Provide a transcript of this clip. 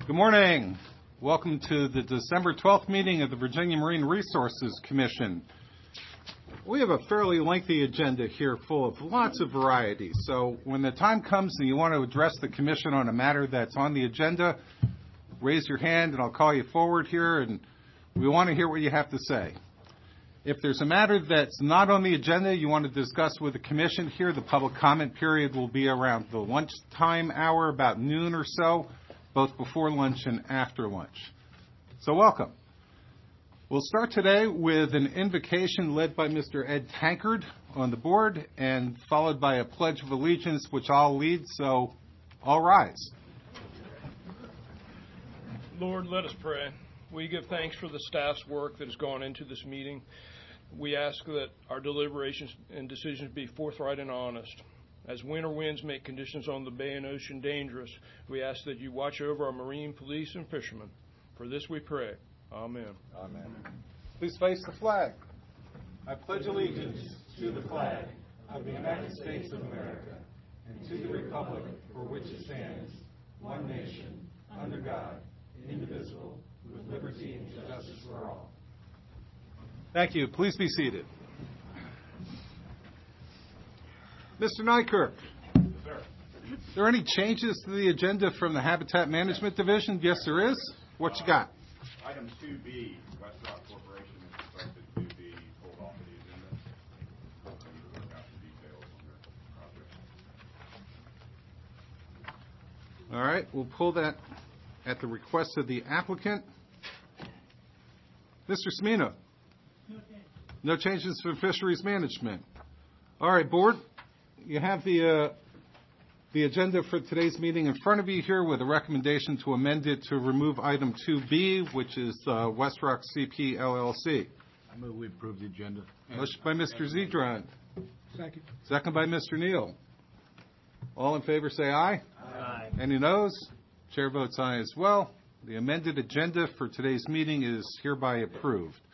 Good morning. Welcome to the December 12th meeting of the Virginia Marine Resources Commission. We have a fairly lengthy agenda here full of lots of variety. So when the time comes and you want to address the commission on a matter that's on the agenda, raise your hand and I'll call you forward here, and we want to hear what you have to say. If there's a matter that's not on the agenda you want to discuss with the commission here, the public comment period will be around the lunchtime hour, about noon or so, both before lunch and after lunch. So welcome. We'll start today with an invocation led by Mr. Ed Tankard on the board and followed by a pledge of allegiance, which I'll lead, so all rise. Lord, let us pray. We give thanks for the staff's work that has gone into this meeting. We ask that our deliberations and decisions be forthright and honest. As winter winds make conditions on the bay and ocean dangerous, we ask that you watch over our marine police and fishermen. For this we pray. Amen. Amen. Please face the flag. I pledge allegiance to the flag of the United States of America and to the republic for which it stands, one nation, under God, indivisible, with liberty and justice for all. Thank you. Please be seated. Mr. Nykirk, Yes, sir. Are there any changes to the agenda from the Habitat Management Division? Yes, there is. What you got? Item 2B, West Rock Corporation is expected to be pulled off of the agenda. We need to work out the details on their project. All right, we'll pull that at the request of the applicant. Mr. Smino. No changes for fisheries management. All right, board, you have the agenda for today's meeting in front of you here with a recommendation to amend it to remove item 2B, which is West Rock CP LLC. I move we approve the agenda. Motion by Mr. Zedron. Second. Second by Mr. Neal. All in favor say aye. Aye. Any noes? Chair votes aye as well. The amended agenda for today's meeting is hereby approved.